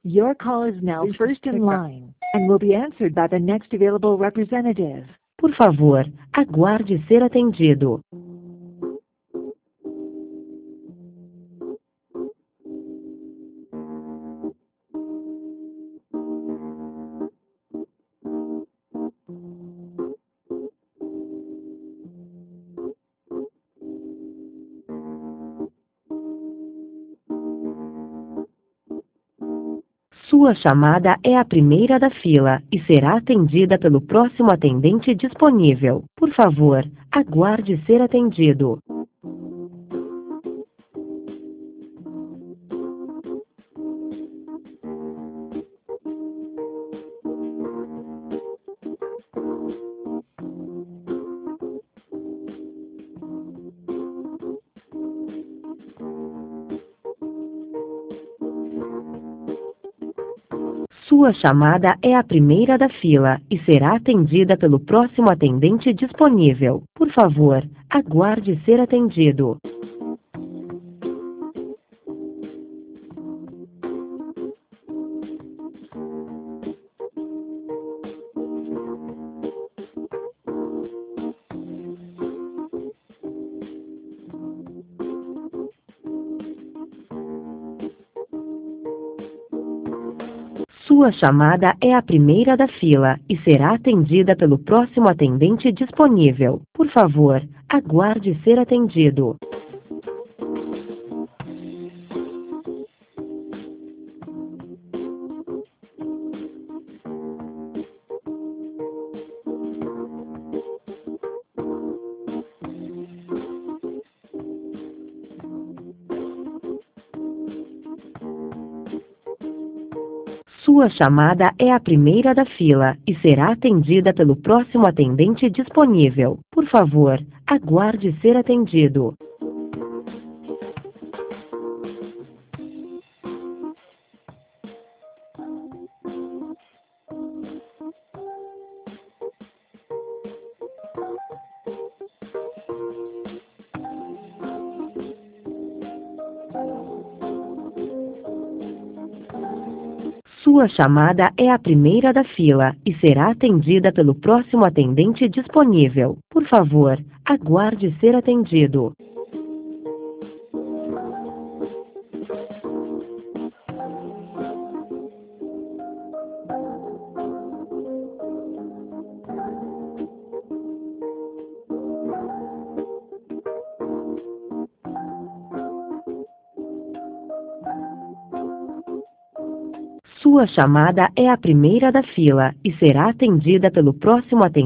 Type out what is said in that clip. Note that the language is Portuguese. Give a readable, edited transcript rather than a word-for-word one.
Your call is now first in line and will be answered by the next available representative. Por favor, aguarde ser atendido. Sua chamada é a primeira da fila e será atendida pelo próximo atendente disponível. Por favor, aguarde ser atendido. Sua chamada é a primeira da fila e será atendida pelo próximo atendente disponível. Por favor, aguarde ser atendido. Sua chamada é a primeira da fila e será atendida pelo próximo atendente disponível. Por favor, aguarde ser atendido. Sua chamada é a primeira da fila e será atendida pelo próximo atendente disponível. Por favor, aguarde ser atendido. Sua chamada é a primeira da fila e será atendida pelo próximo atendente disponível. Por favor, aguarde ser atendido. Sua chamada é a primeira da fila e será atendida pelo próximo atendente.